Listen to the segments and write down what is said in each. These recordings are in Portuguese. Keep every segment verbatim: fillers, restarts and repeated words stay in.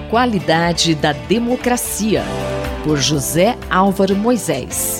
qualidade da democracia, por José Álvaro Moisés.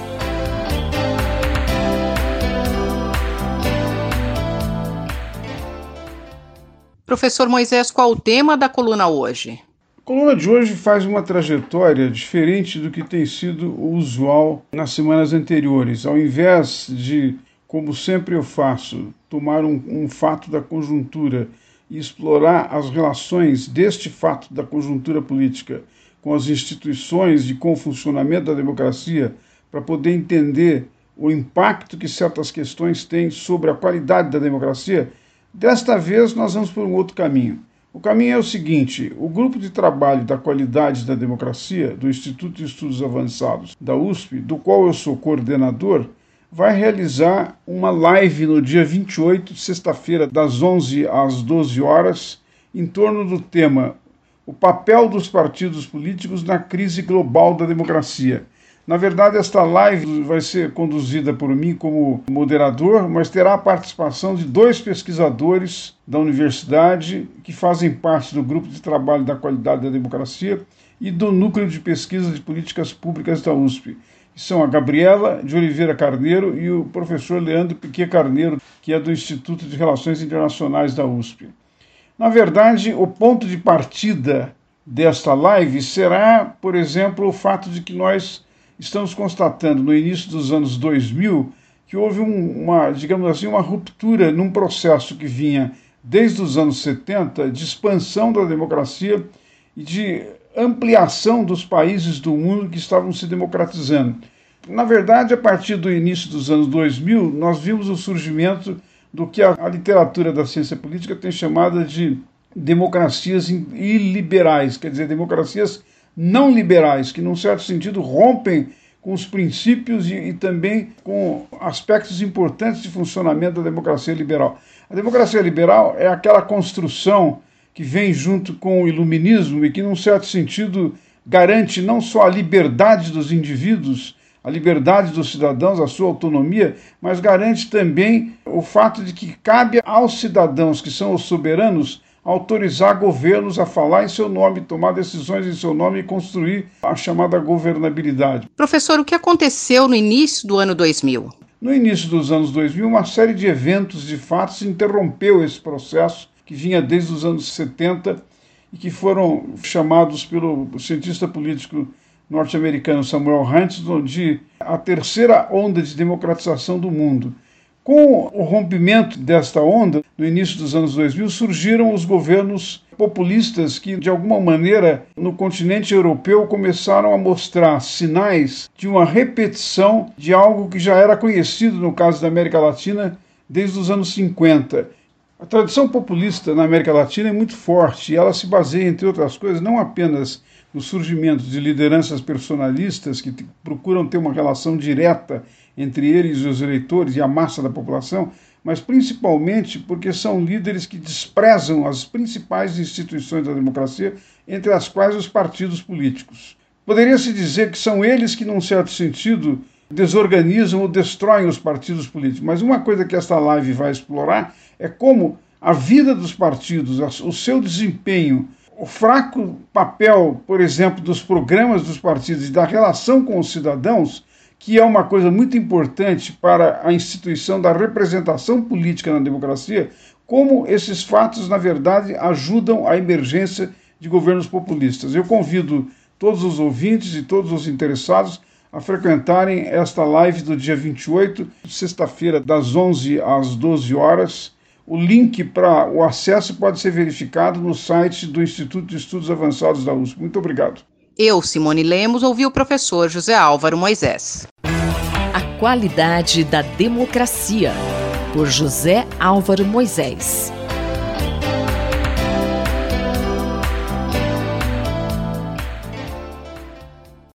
Professor Moisés, qual o tema da coluna hoje? A coluna de hoje faz uma trajetória diferente do que tem sido o usual nas semanas anteriores. Ao invés de, como sempre eu faço, tomar um, um fato da conjuntura e explorar as relações deste fato da conjuntura política com as instituições e com o funcionamento da democracia para poder entender o impacto que certas questões têm sobre a qualidade da democracia, desta vez nós vamos por um outro caminho. O caminho é o seguinte: o grupo de trabalho da qualidade da democracia do Instituto de Estudos Avançados da U S P, do qual eu sou coordenador, vai realizar uma live no dia vinte e oito, sexta-feira, das onze às doze horas, em torno do tema o papel dos partidos políticos na crise global da democracia. Na verdade, esta live vai ser conduzida por mim como moderador, mas terá a participação de dois pesquisadores da universidade que fazem parte do grupo de trabalho da qualidade da democracia e do núcleo de pesquisa de políticas públicas da U S P. São a Gabriela de Oliveira Carneiro e o professor Leandro Piquet Carneiro, que é do Instituto de Relações Internacionais da U S P. Na verdade, o ponto de partida desta live será, por exemplo, o fato de que nós estamos constatando no início dos anos dois mil que houve um, uma, digamos assim, uma ruptura num processo que vinha desde os anos setenta de expansão da democracia e de ampliação dos países do mundo que estavam se democratizando. Na verdade, a partir do início dos anos dois mil, nós vimos o surgimento do que a, a literatura da ciência política tem chamado de democracias iliberais, quer dizer, democracias não liberais, que num certo sentido rompem com os princípios e, e também com aspectos importantes de funcionamento da democracia liberal. A democracia liberal é aquela construção que vem junto com o iluminismo e que num certo sentido garante não só a liberdade dos indivíduos, a liberdade dos cidadãos, a sua autonomia, mas garante também o fato de que cabe aos cidadãos, que são os soberanos, autorizar governos a falar em seu nome, tomar decisões em seu nome e construir a chamada governabilidade. Professor, o que aconteceu no início do ano dois mil? No início dos anos dois mil, uma série de eventos, de fatos, interrompeu esse processo que vinha desde os anos setenta e que foram chamados pelo cientista político norte-americano Samuel Huntington de a terceira onda de democratização do mundo. Com o rompimento desta onda, no início dos anos dois mil, surgiram os governos populistas que, de alguma maneira, no continente europeu, começaram a mostrar sinais de uma repetição de algo que já era conhecido, no caso da América Latina, desde os anos cinquenta. A tradição populista na América Latina é muito forte e ela se baseia, entre outras coisas, não apenas no surgimento de lideranças personalistas que t- procuram ter uma relação direta entre eles e os eleitores e a massa da população, mas principalmente porque são líderes que desprezam as principais instituições da democracia, entre as quais os partidos políticos. Poderia-se dizer que são eles que, num certo sentido, desorganizam ou destroem os partidos políticos. Mas uma coisa que esta live vai explorar é como a vida dos partidos, o seu desempenho, o fraco papel, por exemplo, dos programas dos partidos e da relação com os cidadãos, que é uma coisa muito importante para a instituição da representação política na democracia, como esses fatos, na verdade, ajudam a emergência de governos populistas. Eu convido todos os ouvintes e todos os interessados a frequentarem esta live do dia vinte e oito, sexta-feira, das onze às doze horas. O link para o acesso pode ser verificado no site do Instituto de Estudos Avançados da U S P. Muito obrigado. Eu, Simone Lemos, ouvi o professor José Álvaro Moisés. A qualidade da democracia, por José Álvaro Moisés.